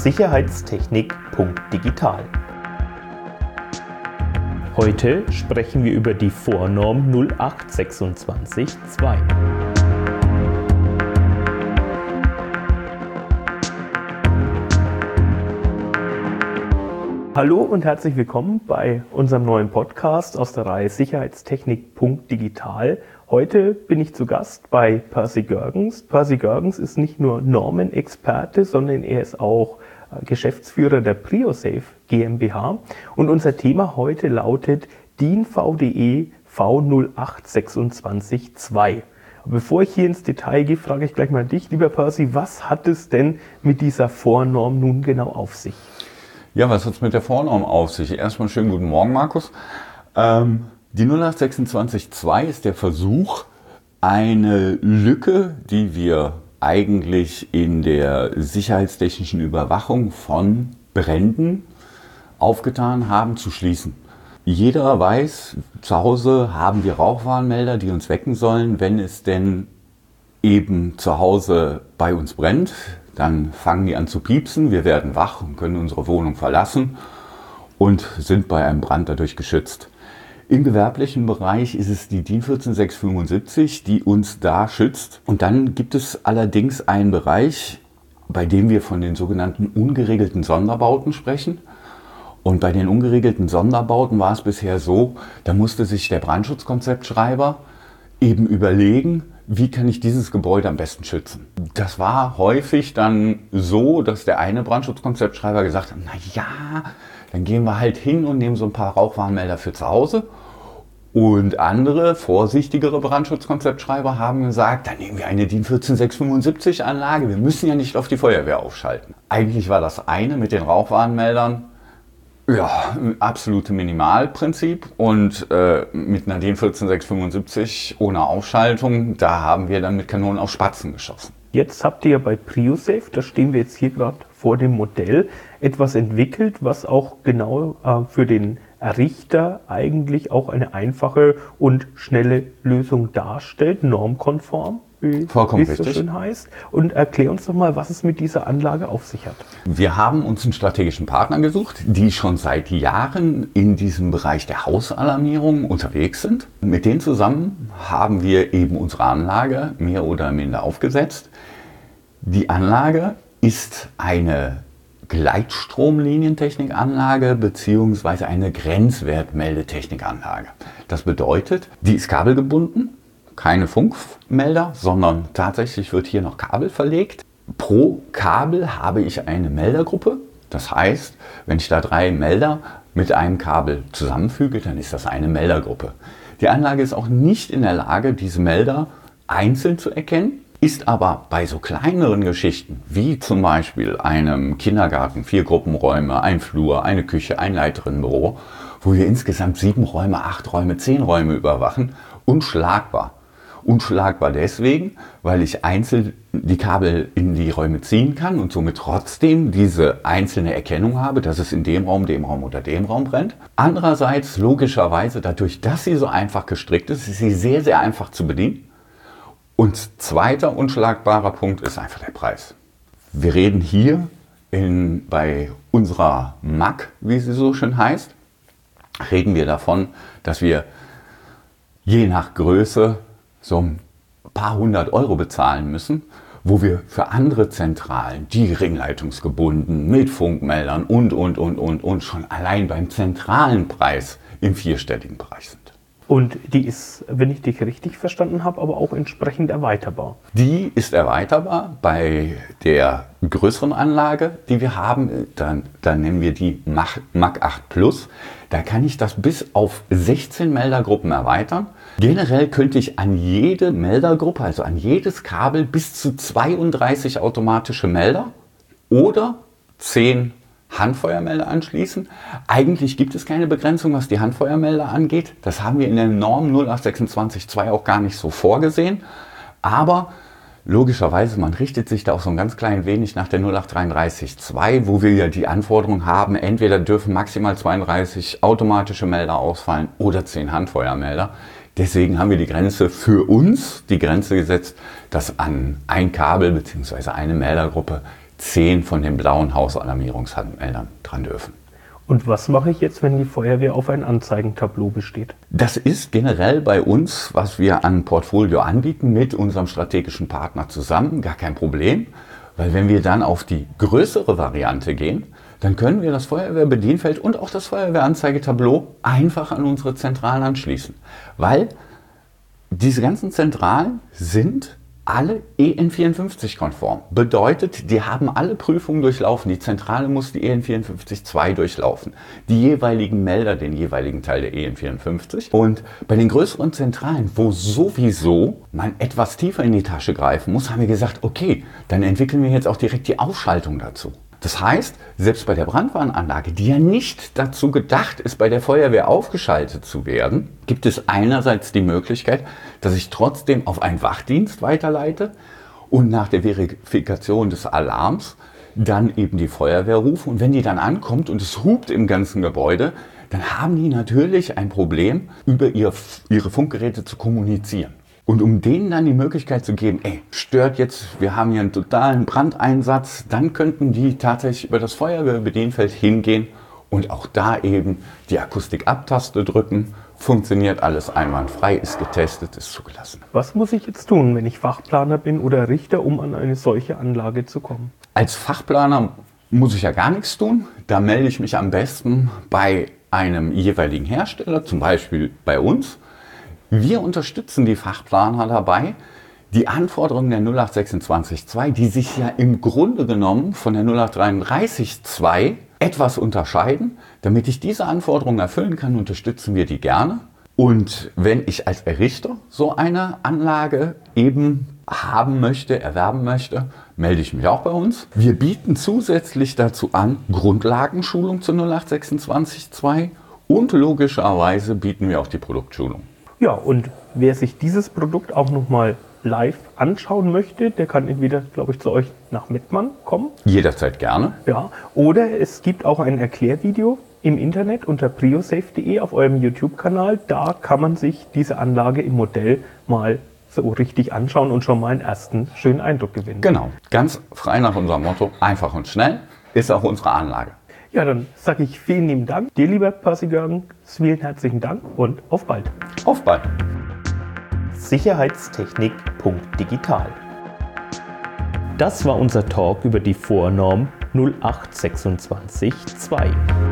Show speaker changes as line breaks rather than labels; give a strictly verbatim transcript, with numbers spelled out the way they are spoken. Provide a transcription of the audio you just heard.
Sicherheitstechnik Punkt digital. Heute sprechen wir über die Vornorm null acht sechsundzwanzig zwei. Hallo und herzlich willkommen bei unserem neuen Podcast aus der Reihe Sicherheitstechnik Punkt digital. Heute bin ich zu Gast bei Percy Görgens. Percy Görgens ist nicht nur Normenexperte, sondern er ist auch Geschäftsführer der PrioSafe GmbH. Und unser Thema heute lautet DIN V D E V null acht sechsundzwanzig zwei. Bevor ich hier ins Detail gehe, frage ich gleich mal dich, lieber Percy, was hat es denn mit dieser Vornorm nun genau auf sich?
Ja, was hat es mit der Vornorm auf sich? Erstmal schönen guten Morgen, Markus. Ähm, die null acht sechsundzwanzig zwei ist der Versuch, eine Lücke, die wir eigentlich in der sicherheitstechnischen Überwachung von Bränden aufgetan haben, zu schließen. Jeder weiß, zu Hause haben wir Rauchwarnmelder, die uns wecken sollen, wenn es denn eben zu Hause bei uns brennt. Dann fangen die an zu piepsen, wir werden wach und können unsere Wohnung verlassen und sind bei einem Brand dadurch geschützt. Im gewerblichen Bereich ist es die DIN ein vier sechs fünfundsiebzig, die uns da schützt. Und dann gibt es allerdings einen Bereich, bei dem wir von den sogenannten ungeregelten Sonderbauten sprechen. Und bei den ungeregelten Sonderbauten war es bisher so, da musste sich der Brandschutzkonzeptschreiber eben überlegen, wie kann ich dieses Gebäude am besten schützen. Das war häufig dann so, dass der eine Brandschutzkonzeptschreiber gesagt hat, na ja, dann gehen wir halt hin und nehmen so ein paar Rauchwarnmelder für zu Hause. Und andere, vorsichtigere Brandschutzkonzeptschreiber haben gesagt, dann nehmen wir eine DIN ein vier sechs fünfundsiebzig Anlage, wir müssen ja nicht auf die Feuerwehr aufschalten. Eigentlich war das eine mit den Rauchwarnmeldern ja, ein absolutes Minimalprinzip, und äh, mit einer DIN ein vier sechs fünfundsiebzig ohne Aufschaltung, da haben wir dann mit Kanonen auf Spatzen geschossen.
Jetzt habt ihr bei PrioSafe, da stehen wir jetzt hier gerade vor dem Modell, etwas entwickelt, was auch genau äh, für den Errichter eigentlich auch eine einfache und schnelle Lösung darstellt, normkonform, wie
Vollkommen
es so
richtig.
schön heißt. Und erklär uns doch mal, was es mit dieser Anlage auf sich hat.
Wir haben uns einen strategischen Partner gesucht, die schon seit Jahren in diesem Bereich der Hausalarmierung unterwegs sind. Mit denen zusammen haben wir eben unsere Anlage mehr oder minder aufgesetzt. Die Anlage ist eine Gleitstromlinientechnikanlage bzw. eine Grenzwertmeldetechnikanlage. Das bedeutet, die ist kabelgebunden, keine Funkmelder, sondern tatsächlich wird hier noch Kabel verlegt. Pro Kabel habe ich eine Meldergruppe. Das heißt, wenn ich da drei Melder mit einem Kabel zusammenfüge, dann ist das eine Meldergruppe. Die Anlage ist auch nicht in der Lage, diese Melder einzeln zu erkennen, ist aber bei so kleineren Geschichten, wie zum Beispiel einem Kindergarten, vier Gruppenräume, ein Flur, eine Küche, ein Leiterinnenbüro, wo wir insgesamt sieben Räume, acht Räume, zehn Räume überwachen, unschlagbar. Unschlagbar deswegen, weil ich einzeln die Kabel in die Räume ziehen kann und somit trotzdem diese einzelne Erkennung habe, dass es in dem Raum, dem Raum oder dem Raum brennt. Andererseits, logischerweise, dadurch, dass sie so einfach gestrickt ist, ist sie sehr, sehr einfach zu bedienen. Und zweiter unschlagbarer Punkt ist einfach der Preis. Wir reden hier in, bei unserer M A C, wie sie so schön heißt, reden wir davon, dass wir je nach Größe so ein paar hundert Euro bezahlen müssen, wo wir für andere Zentralen, die ringleitungsgebunden, mit Funkmeldern und, und, und, und, und schon allein beim zentralen Preis im vierstelligen Bereich sind.
Und die ist, wenn ich dich richtig verstanden habe, aber auch entsprechend erweiterbar.
Die ist erweiterbar bei der größeren Anlage, die wir haben. Dann, dann nennen wir die M A C acht Plus. Da kann ich das bis auf sechzehn Meldergruppen erweitern. Generell könnte ich an jede Meldergruppe, also an jedes Kabel, bis zu zweiunddreißig automatische Melder oder zehn Handfeuermelder anschließen. Eigentlich gibt es keine Begrenzung, was die Handfeuermelder angeht. Das haben wir in der Norm null acht sechsundzwanzig zwei auch gar nicht so vorgesehen. Aber logischerweise, man richtet sich da auch so ein ganz klein wenig nach der null acht dreiunddreißig zwei, wo wir ja die Anforderung haben, entweder dürfen maximal zweiunddreißig automatische Melder ausfallen oder zehn Handfeuermelder. Deswegen haben wir die Grenze für uns, die Grenze gesetzt, dass an ein Kabel bzw. eine Meldergruppe zehn von den blauen Hausalarmierungsmeldern dran dürfen.
Und was mache ich jetzt, wenn die Feuerwehr auf ein Anzeigentableau besteht?
Das ist generell bei uns, was wir an Portfolio anbieten, mit unserem strategischen Partner zusammen, gar kein Problem. Weil wenn wir dann auf die größere Variante gehen, dann können wir das Feuerwehrbedienfeld und auch das Feuerwehranzeigetableau einfach an unsere Zentralen anschließen. Weil diese ganzen Zentralen sind alle E N vierundfünfzig konform. Bedeutet, die haben alle Prüfungen durchlaufen. Die Zentrale muss die E N vierundfünfzig zwei durchlaufen. Die jeweiligen Melder, den jeweiligen Teil der E N vierundfünfzig. Und bei den größeren Zentralen, wo sowieso man etwas tiefer in die Tasche greifen muss, haben wir gesagt, okay, dann entwickeln wir jetzt auch direkt die Ausschaltung dazu. Das heißt, selbst bei der Brandwarnanlage, die ja nicht dazu gedacht ist, bei der Feuerwehr aufgeschaltet zu werden, gibt es einerseits die Möglichkeit, dass ich trotzdem auf einen Wachdienst weiterleite und nach der Verifikation des Alarms dann eben die Feuerwehr rufe. Und wenn die dann ankommt und es hupt im ganzen Gebäude, dann haben die natürlich ein Problem, über ihr, ihre Funkgeräte zu kommunizieren. Und um denen dann die Möglichkeit zu geben, ey, stört jetzt, wir haben hier einen totalen Brandeinsatz, dann könnten die tatsächlich über das Feuerwehrbedienfeld hingehen und auch da eben die Akustik-Abtaste drücken. Funktioniert alles einwandfrei, ist getestet, ist zugelassen.
Was muss ich jetzt tun, wenn ich Fachplaner bin oder Richter, um an eine solche Anlage zu kommen?
Als Fachplaner muss ich ja gar nichts tun. Da melde ich mich am besten bei einem jeweiligen Hersteller, zum Beispiel bei uns. Wir unterstützen die Fachplaner dabei, die Anforderungen der null acht sechsundzwanzig zwei, die sich ja im Grunde genommen von der null acht dreiunddreißig zwei etwas unterscheiden. Damit ich diese Anforderungen erfüllen kann, unterstützen wir die gerne. Und wenn ich als Errichter so eine Anlage eben haben möchte, erwerben möchte, melde ich mich auch bei uns. Wir bieten zusätzlich dazu an Grundlagenschulung zur null acht sechsundzwanzig zwei und logischerweise bieten wir auch die Produktschulung.
Ja, und wer sich dieses Produkt auch nochmal live anschauen möchte, der kann entweder, glaube ich, zu euch nach Mettmann kommen.
Jederzeit gerne.
Ja, oder es gibt auch ein Erklärvideo im Internet unter priosafe punkt de auf eurem YouTube-Kanal. Da kann man sich diese Anlage im Modell mal so richtig anschauen und schon mal einen ersten schönen Eindruck gewinnen.
Genau, ganz frei nach unserem Motto, einfach und schnell, ist auch unsere Anlage.
Ja, dann sage ich vielen lieben Dank. Dir, lieber Percy Görgen, vielen herzlichen Dank und auf bald.
Auf bald.
Sicherheitstechnik Punkt digital. Das war unser Talk über die Vornorm null acht sechsundzwanzig zwei.